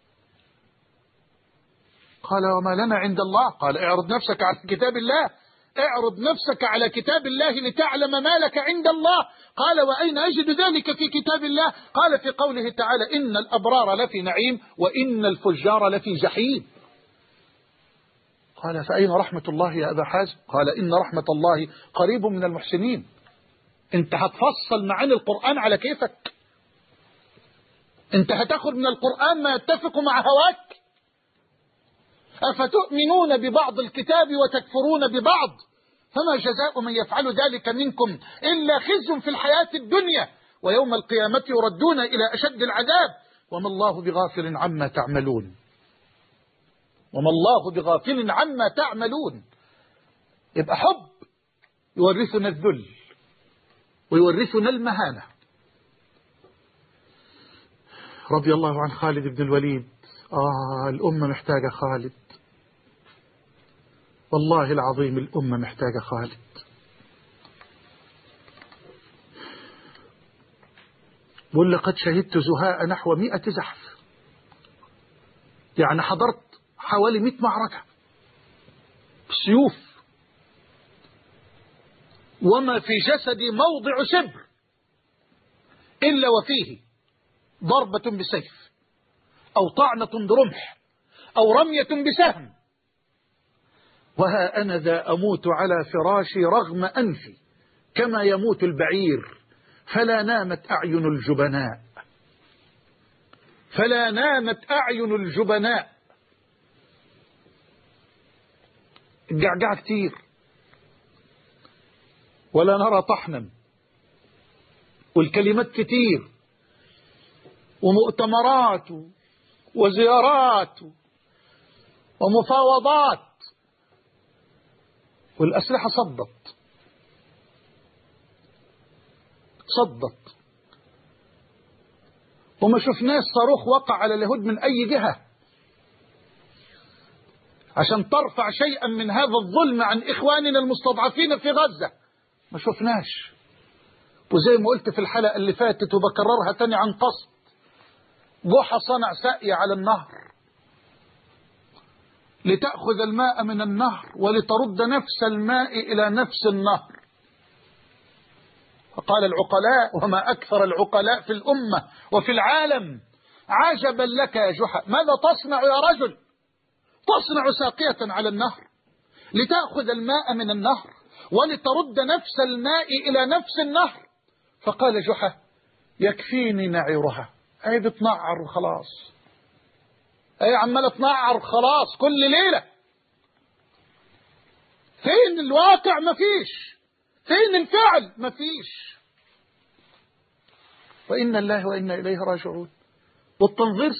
قال: وما لنا عند الله؟ قال: اعرض نفسك على كتاب الله، اعرض نفسك على كتاب الله لتعلم ما لك عند الله. قال وأين أجد ذلك في كتاب الله؟ قال في قوله تعالى إن الأبرار لفي نعيم وإن الفجار لفي جحيم. قال فأين رحمة الله يا أبا حازم؟ قال إن رحمة الله قريب من المحسنين. انت هتفصل معاني القرآن على كيفك، انت هتاخد من القرآن ما يتفق مع هواك. أفتؤمنون ببعض الكتاب وتكفرون ببعض فما جزاء من يفعل ذلك منكم إلا خزي في الحياة الدنيا ويوم القيامة يردون إلى أشد العذاب وما الله بغافل عما تعملون. وما الله بغافل عما تعملون. يبقى حب يورثنا الذل ويورثنا المهانة. رضي الله عن خالد بن الوليد. الأمة محتاجة خالد، والله العظيم الأمة محتاجة خالد. بقول لقد شهدت زهاء نحو 100 زحف، يعني حضرت حوالي 100 معركة بسيوف، وما في جسدي موضع شبر إلا وفيه ضربة بسيف أو طعنة برمح أو رمية بسهم، وها أنا ذا أموت على فراشي رغم أنفي كما يموت البعير، فلا نامت أعين الجبناء، فلا نامت أعين الجبناء. الجعجعة كتير ولا نرى طحنا، والكلمات كتير ومؤتمرات وزيارات ومفاوضات، والأسلحة صدت وما شفناش صاروخ وقع على اليهود من أي جهة عشان ترفع شيئا من هذا الظلم عن إخواننا المستضعفين في غزة، ما شفناش. وزي ما قلت في الحلقة اللي فاتت وبكررها تاني عن قصد، جحا صنع ساقية على النهر لتأخذ الماء من النهر ولترد نفس الماء إلى نفس النهر. فقال العقلاء وما أكثر العقلاء في الأمة وفي العالم عجبا لك يا جحا، ماذا تصنع يا رجل؟ تصنع ساقية على النهر لتأخذ الماء من النهر ولترد نفس الماء إلى نفس النهر. فقال جحا يكفيني نعيرها، أي بتنعر خلاص، أي عمالة تنعر خلاص كل ليلة. فين الواقع؟ مفيش. فين الفعل؟ مفيش. وإنا الله وإنا إليه راجعون. والتنظير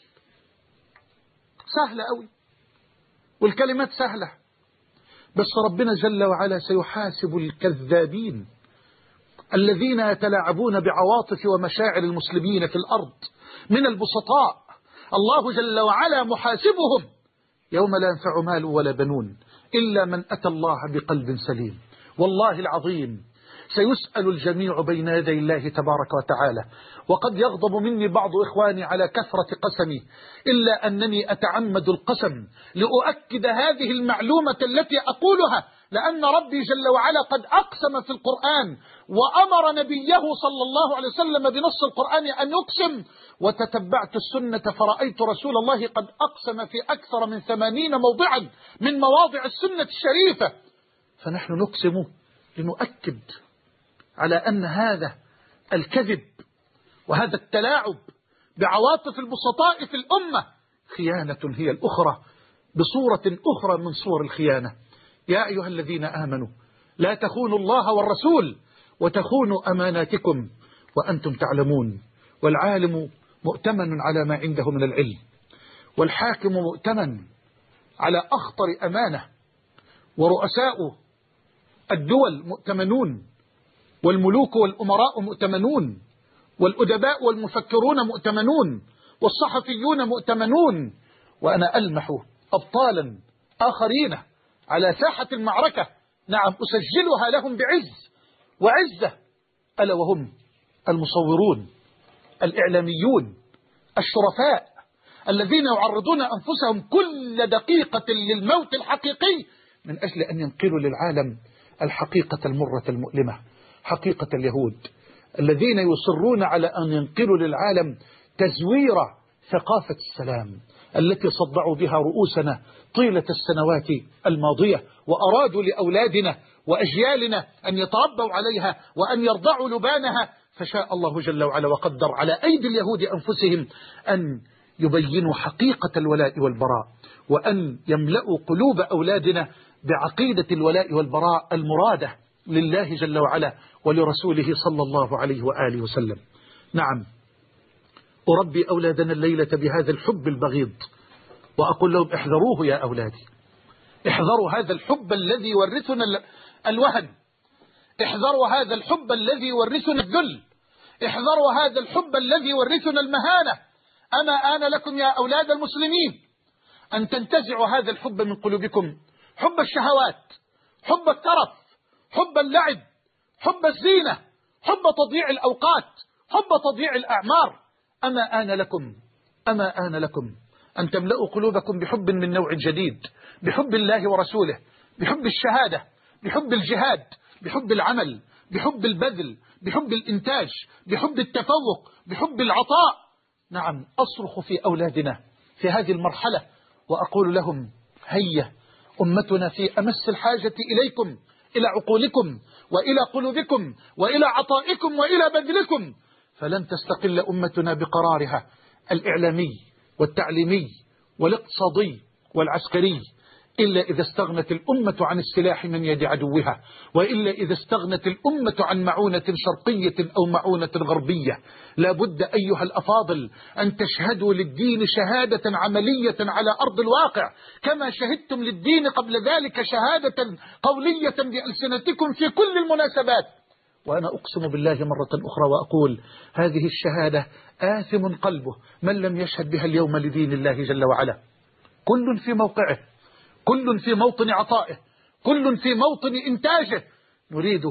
سهل قوي، والكلمات سهلة، بس ربنا جل وعلا سيحاسب الكذابين الذين يتلاعبون بعواطف ومشاعر المسلمين في الأرض من البسطاء. الله جل وعلا محاسبهم يوم لا ينفع مال ولا بنون إلا من أتى الله بقلب سليم. والله العظيم سيسأل الجميع بين يدي الله تبارك وتعالى. وقد يغضب مني بعض إخواني على كثرة قسمي، إلا أنني أتعمد القسم لأؤكد هذه المعلومة التي أقولها، لأن ربي جل وعلا قد أقسم في القرآن وأمر نبيه صلى الله عليه وسلم بنص القرآن أن يقسم. وتتبعت السنة فرأيت رسول الله قد أقسم في أكثر من 80 موضعا من مواضع السنة الشريفة. فنحن نقسم لنؤكد على أن هذا الكذب وهذا التلاعب بعواطف البسطاء في الأمة خيانة هي الأخرى بصورة أخرى من صور الخيانة. يا أيها الذين آمنوا لا تخونوا الله والرسول وتخونوا أماناتكم وأنتم تعلمون. والعالم مؤتمن على ما عنده من العلم، والحاكم مؤتمن على أخطر أمانة، ورؤساء الدول مؤتمنون، والملوك والأمراء مؤتمنون، والأدباء والمفكرون مؤتمنون، والصحفيون مؤتمنون. وأنا ألمح أبطالا آخرين على ساحة المعركة، نعم أسجلها لهم بعز وعزة، ألا وهم المصورون، الإعلاميون، الشرفاء، الذين يعرضون أنفسهم كل دقيقة للموت الحقيقي من أجل أن ينقلوا للعالم الحقيقة المرة المؤلمة، حقيقة اليهود الذين يصرون على أن ينقلوا للعالم تزوير ثقافة السلام التي صدعوا بها رؤوسنا طيلة السنوات الماضية، وأرادوا لأولادنا وأجيالنا أن يتربوا عليها وأن يرضعوا لبانها. فشاء الله جل وعلا وقدر على أيدي اليهود أنفسهم أن يبينوا حقيقة الولاء والبراء، وأن يملأوا قلوب أولادنا بعقيدة الولاء والبراء المرادة لله جل وعلا ولرسوله صلى الله عليه وآله وسلم. نعم، أربي أولادنا الليلة بهذا الحب البغيض، وأقول لهم احذروه يا أولادي، احذروا هذا الحب الذي يورثنا الوهن، احذروا هذا الحب الذي يورثنا الذل، احذروا هذا الحب الذي يورثنا المهانة. أما آن لكم يا أولاد المسلمين أن تنتزعوا هذا الحب من قلوبكم، حب الشهوات، حب الترف، حب اللعب، حب الزينة، حب تضييع الأوقات، حب تضييع الأعمار. أما آن لكم أن تملأوا قلوبكم بحب من نوع جديد، بحب الله ورسوله، بحب الشهادة، بحب الجهاد، بحب العمل، بحب البذل، بحب الإنتاج، بحب التفوق، بحب العطاء. نعم، أصرخ في أولادنا في هذه المرحلة وأقول لهم هيا، أمتنا في أمس الحاجة إليكم، إلى عقولكم وإلى قلوبكم وإلى عطائكم وإلى بذلكم. فلن تستقل أمتنا بقرارها الإعلامي والتعليمي والاقتصادي والعسكري إلا إذا استغنت الأمة عن السلاح من يد عدوها، وإلا إذا استغنت الأمة عن معونة شرقية أو معونة غربية. لا بد أيها الأفاضل أن تشهدوا للدين شهادة عملية على أرض الواقع، كما شهدتم للدين قبل ذلك شهادة قولية بألسنتكم في كل المناسبات. وأنا أقسم بالله مرة أخرى وأقول هذه الشهادة آثم قلبه من لم يشهد بها اليوم لدين الله جل وعلا. كل في موقعه، كل في موطن عطائه، كل في موطن إنتاجه. نريد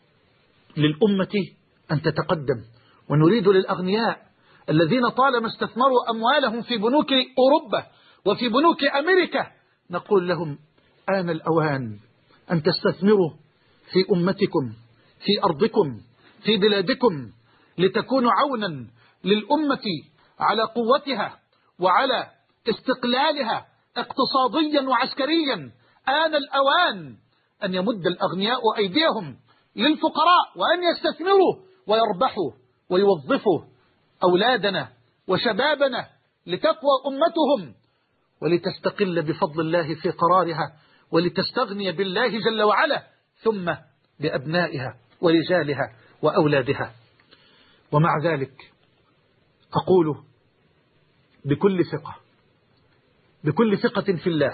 للأمة أن تتقدم، ونريد للأغنياء الذين طالما استثمروا أموالهم في بنوك أوروبا وفي بنوك أمريكا، نقول لهم آن الأوان أن تستثمروا في أمتكم، في أرضكم، في بلادكم، لتكونوا عونا للأمة على قوتها وعلى استقلالها اقتصاديا وعسكريا. آن الأوان أن يمد الأغنياء أيديهم للفقراء وأن يستثمروا ويربحوا ويوظفوا أولادنا وشبابنا لتقوى أمتهم ولتستقل بفضل الله في قرارها، ولتستغني بالله جل وعلا ثم بأبنائها ورجالها وأولادها. ومع ذلك أقول بكل ثقة في الله،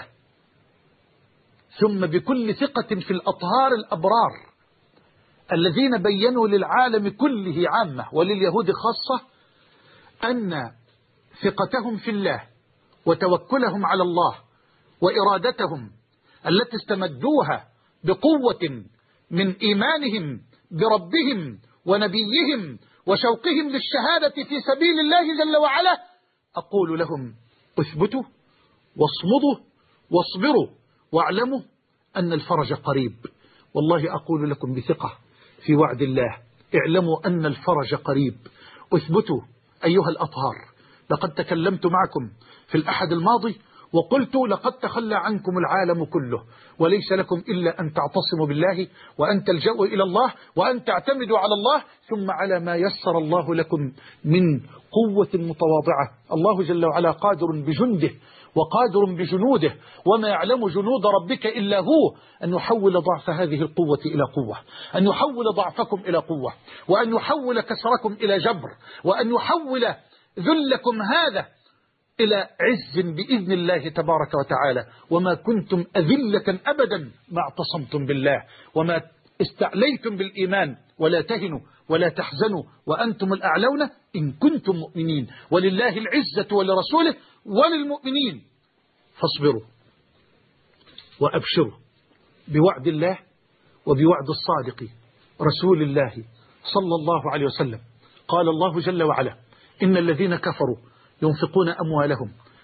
ثم بكل ثقة في الأطهار الأبرار الذين بينوا للعالم كله عامة ولليهود خاصة أن ثقتهم في الله وتوكلهم على الله وإرادتهم التي استمدوها بقوة من إيمانهم بربهم ونبيهم وشوقهم للشهادة في سبيل الله جل وعلا، أقول لهم اثبتوا واصمدوا واصبروا واعلموا أن الفرج قريب. والله أقول لكم بثقة في وعد الله، اعلموا أن الفرج قريب. اثبتوا أيها الأطهار. لقد تكلمت معكم في الأحد الماضي وقلت لقد تخلى عنكم العالم كله، وليس لكم إلا أن تعتصموا بالله وأن تلجأوا إلى الله وأن تعتمدوا على الله ثم على ما يسر الله لكم من قوة متواضعة. الله جل وعلا قادر بجنده وقادر بجنوده، وما يعلم جنود ربك إلا هو. أن يحول ضعف هذه القوة إلى قوة، أن يحول ضعفكم إلى قوة، وأن يحول كسركم إلى جبر، وأن يحول ذلكم هذا إلى عز بإذن الله تبارك وتعالى. وما كنتم أذلة أبدا ما اعتصمتم بالله وما استعليتم بالإيمان، ولا تهنوا ولا تحزنوا وأنتم الأعلون إن كنتم مؤمنين، ولله العزة ولرسوله وللمؤمنين. فاصبروا وأبشروا بوعد الله وبوعد الصادق رسول الله صلى الله عليه وسلم. قال الله جل وعلا إن الذين كفروا ينفقون أموالهم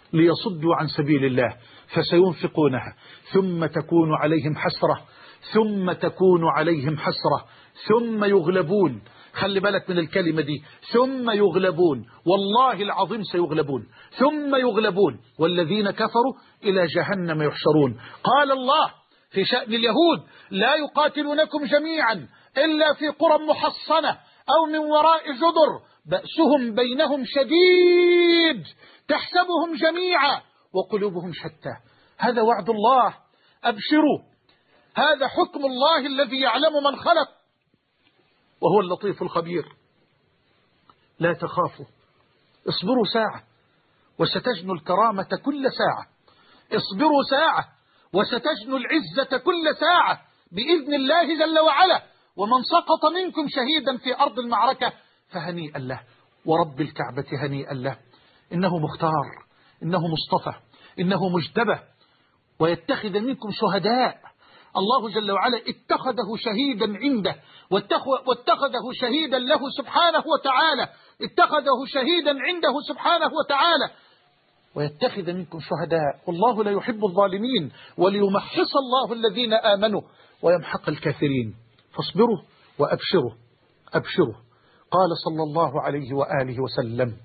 ليصدوا عن سبيل الله فسينفقونها ثم تكون عليهم حسرة ثم تكون عليهم حسرة ثم يغلبون. خلي بالك من الكلمة دي، ثم يغلبون، والله العظيم سيغلبون، ثم يغلبون والذين كفروا إلى جهنم يحشرون. قال الله في شأن اليهود: لا يقاتلونكم جميعا إلا في قرى محصنة أو من وراء جدر بأسهم بينهم شديد تحسبهم جميعا وقلوبهم شتى. هذا وعد الله، أبشروا، هذا حكم الله الذي يعلم من خلق وهو اللطيف الخبير. لا تخافوا، اصبروا ساعة وستجنوا الكرامة كل ساعة، اصبروا ساعة وستجنوا العزة كل ساعة بإذن الله جل وعلا. ومن سقط منكم شهيدا في أرض المعركة فهنيئا له، ورب الكعبة هنيئا له، إنه مختار، إنه مصطفى، إنه مجتبى، ويتخذ منكم شهداء. الله جل وعلا اتخذه شهيدا عنده، واتخذه شهيدا له سبحانه وتعالى، اتخذه شهيدا عنده سبحانه وتعالى، ويتخذ منكم شهداء. والله لا يحب الظالمين، وليمحص الله الذين آمنوا ويمحق الكافرين. فاصبروا وأبشروا، أبشروا. قال صلى الله عليه وآله وسلم،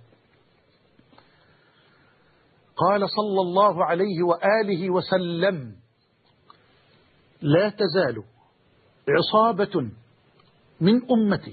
قال صلى الله عليه وآله وسلم: لا تزال عصابة من أمتي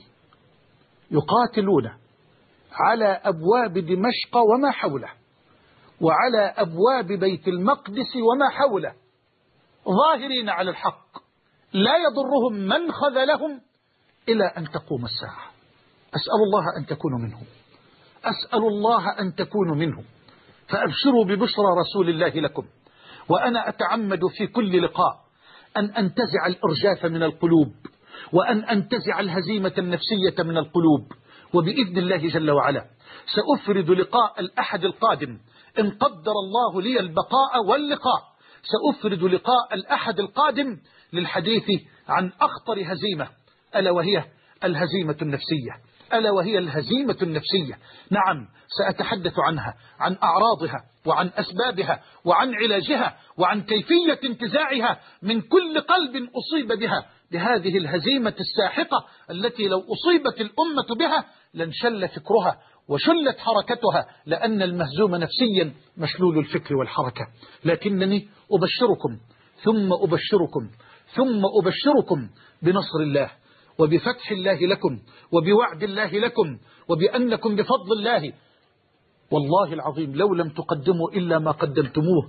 يقاتلون على أبواب دمشق وما حوله، وعلى أبواب بيت المقدس وما حوله، ظاهرين على الحق، لا يضرهم من خذلهم إلى أن تقوم الساعة. أسأل الله أن تكونوا منهم، أسأل الله أن تكونوا منهم. فأبشروا ببشرى رسول الله لكم. وأنا أتعمد في كل لقاء أن أنتزع الإرجاف من القلوب، وأن أنتزع الهزيمة النفسية من القلوب. وبإذن الله جل وعلا سأفرد لقاء الأحد القادم إن قدر الله لي البقاء واللقاء، سأفرد لقاء الأحد القادم للحديث عن أخطر هزيمة، ألا وهي الهزيمة النفسية، ألا وهي الهزيمة النفسية. نعم، سأتحدث عنها، عن أعراضها وعن أسبابها وعن علاجها وعن كيفية انتزاعها من كل قلب أصيب بها، بهذه الهزيمة الساحقة التي لو أصيبت الأمة بها لانشل فكرها وشلت حركتها، لأن المهزوم نفسيا مشلول الفكر والحركة. لكنني أبشركم ثم أبشركم ثم أبشركم بنصر الله وبفتح الله لكم وبوعد الله لكم، وبأنكم بفضل الله والله العظيم لو لم تقدموا إلا ما قدمتموه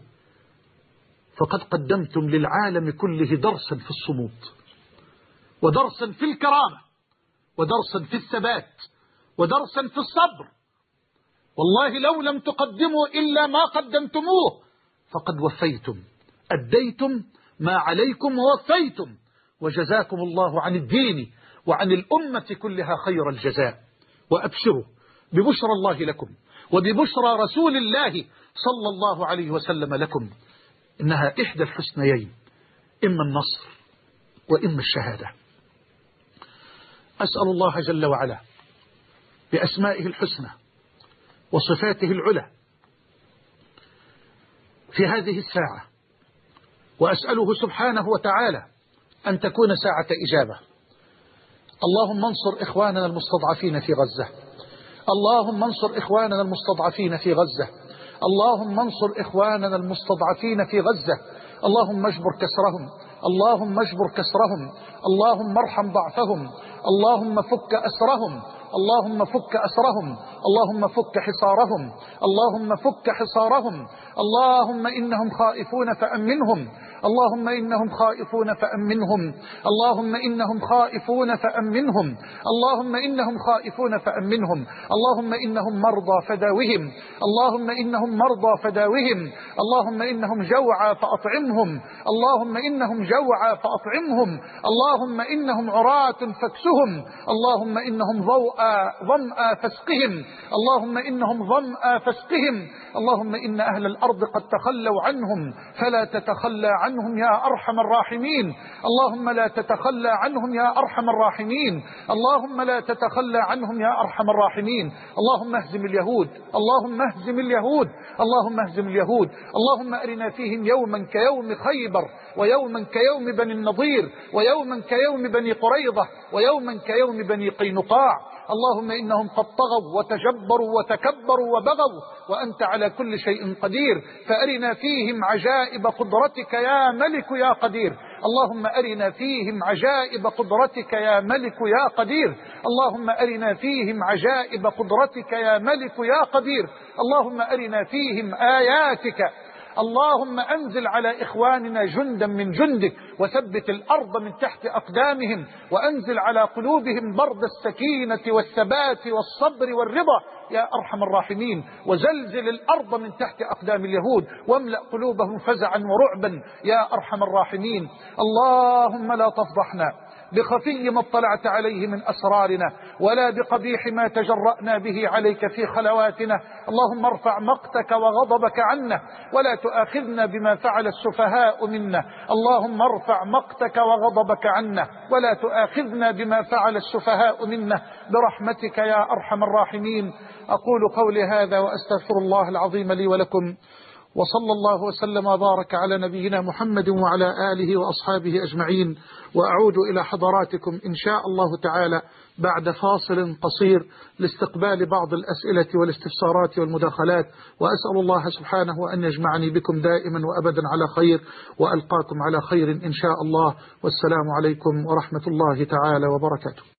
فقد قدمتم للعالم كله درسا في الصمود، ودرسا في الكرامة، ودرسا في الثبات، ودرسا في الصبر. والله لو لم تقدموا إلا ما قدمتموه فقد وفيتم، أديتم ما عليكم ووفيتم، وجزاكم الله عن الدين وعن الأمة كلها خير الجزاء. وأبشروا ببشرى الله لكم وببشرى رسول الله صلى الله عليه وسلم لكم، إنها إحدى الحسنيين، إما النصر وإما الشهادة. أسأل الله جل وعلا بأسمائه الحسنى وصفاته العلى في هذه الساعة، وأسأله سبحانه وتعالى أن تكون ساعة إجابة. اللهم انصر إخواننا المستضعفين في غزة، اللهم انصر إخواننا المستضعفين في غزة، اللهم انصر إخواننا المستضعفين في غزة، اللهم اجبر كسرهم، اللهم اجبر كسرهم، اللهم ارحم ضعفهم، اللهم فك أسرهم، اللهم فك أسرهم، اللهم فك حصارهم، اللهم فك حصارهم، اللهم إنهم خائفون فأمنهم، اللهم إنهم خائفون فأمنهم، اللهم إنهم خائفون فأمنهم، اللهم إنهم خائفون فأمنهم، اللهم إنهم مرضى فداوهم، اللهم إنهم مرضى فداوهم، اللهم إنهم جوعى فأطعمهم، اللهم إنهم جوعى فأطعمهم، اللهم إنهم عراة فاكسهم، اللهم إنهم ظمأ فاسقهم، اللهم إنهم ظمأ فاسقهم، اللهم إن أهل الأرض قد تخلوا عنهم فلا تتخلى عنهم يا أرحم الراحمين. اللهم لا تتخلى عنهم يا أرحم الراحمين. اللهم لا تتخلى عنهم يا أرحم الراحمين. اللهم اهزم اليهود، اللهم اهزم اليهود، اللهم اهزم اليهود. اللهم أرنا فيهم يوما كيوم خيبر، ويوما كيوم بني النضير، ويوما كيوم بني قريظة، ويوما كيوم بني قينقاع. اللهم إنهم قد طغوا وتجبروا وتكبروا وبغوا، وأنت على كل شيء قدير، فأرنا فيهم عجائب قدرتك يا ملك يا قدير. اللهم أرنا فيهم عجائب قدرتك يا ملك يا قدير. اللهم أرنا فيهم عجائب قدرتك يا ملك يا قدير. اللهم أرنا فيهم آياتك. اللهم أنزل على إخواننا جندا من جندك، وثبت الأرض من تحت أقدامهم، وأنزل على قلوبهم برد السكينة والثبات والصبر والرضا يا أرحم الراحمين. وزلزل الأرض من تحت أقدام اليهود، واملأ قلوبهم فزعا ورعبا يا أرحم الراحمين. اللهم لا تفضحنا بخفي ما اطلعت عليه من أسرارنا، ولا بقبيح ما تجرأنا به عليك في خلواتنا. اللهم ارفع مقتك وغضبك عنا، ولا تؤاخذنا بما فعل السفهاء منا. اللهم ارفع مقتك وغضبك عنا، ولا تؤاخذنا بما فعل السفهاء منا، برحمتك يا أرحم الراحمين. أقول قولي هذا وأستغفر الله العظيم لي ولكم، وصلى الله وسلم وبارك على نبينا محمد وعلى آله وأصحابه أجمعين. وأعود إلى حضراتكم إن شاء الله تعالى بعد فاصل قصير لاستقبال بعض الأسئلة والاستفسارات والمداخلات، وأسأل الله سبحانه أن يجمعني بكم دائما وأبدا على خير، وألقاكم على خير إن شاء الله. والسلام عليكم ورحمة الله تعالى وبركاته.